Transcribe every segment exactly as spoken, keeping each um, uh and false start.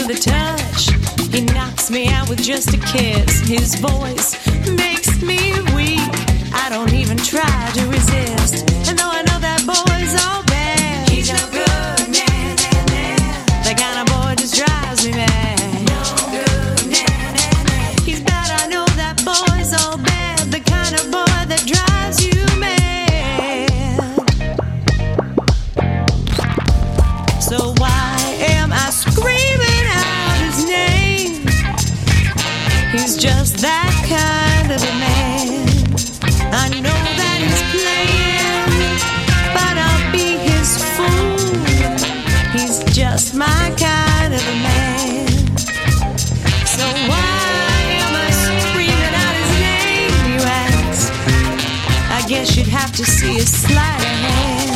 with a touch. He knocks me out with just a kiss. His voice makes me weak. I don't even try to resist. And though I know that boy's all bad, he's no good, nah, nah, nah. That kind of boy just drives me mad. No good, nah, nah, nah. He's bad, I know that boy's all bad. The kind of boy that drives you mad. So why am I screaming out his name? He's just that kind of a man. I know that he's playing, but I'll be his fool. He's just my kind of a man. So why am I screaming out his name, you ask? I guess you'd have to see his sleight of hand.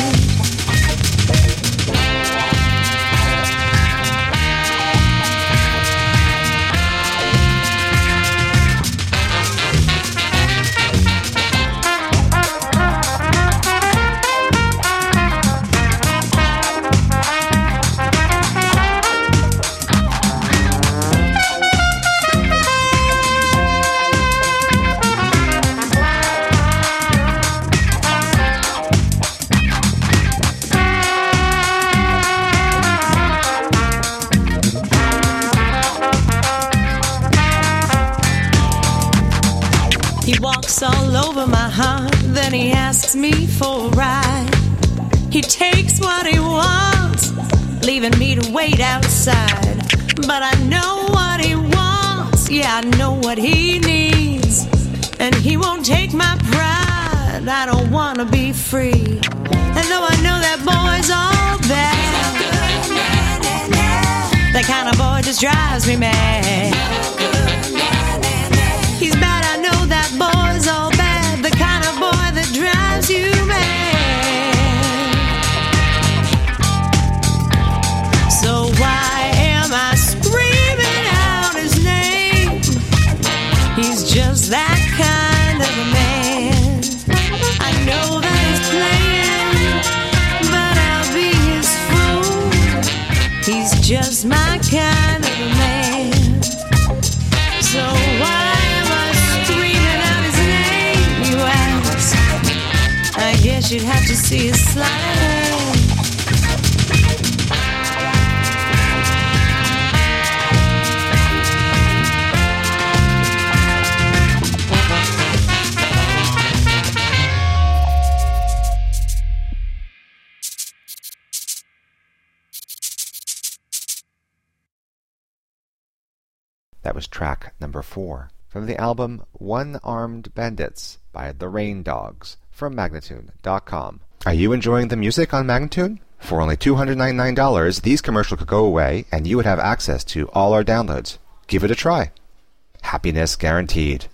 All over my heart, then he asks me for a ride. He takes what he wants, leaving me to wait outside. But I know what he wants, yeah, I know what he needs. And he won't take my pride, I don't wanna be free. And though I know that boy's all bad, that kind of boy just drives me mad. He's bad, I know that boy's all bad, the kind of boy that drives you mad. So why am I screaming out his name? He's just that kind of a man. I know that he's playing, but I'll be his fool. He's just my kind of a man. So why I guess you'd have to see his slide. That was track number four from the album One-Armed Bandits by the Rain Dogs from Magnatune dot com. Are you enjoying the music on Magnatune? For only two hundred ninety-nine dollars, these commercials could go away and you would have access to all our downloads. Give it a try. Happiness guaranteed.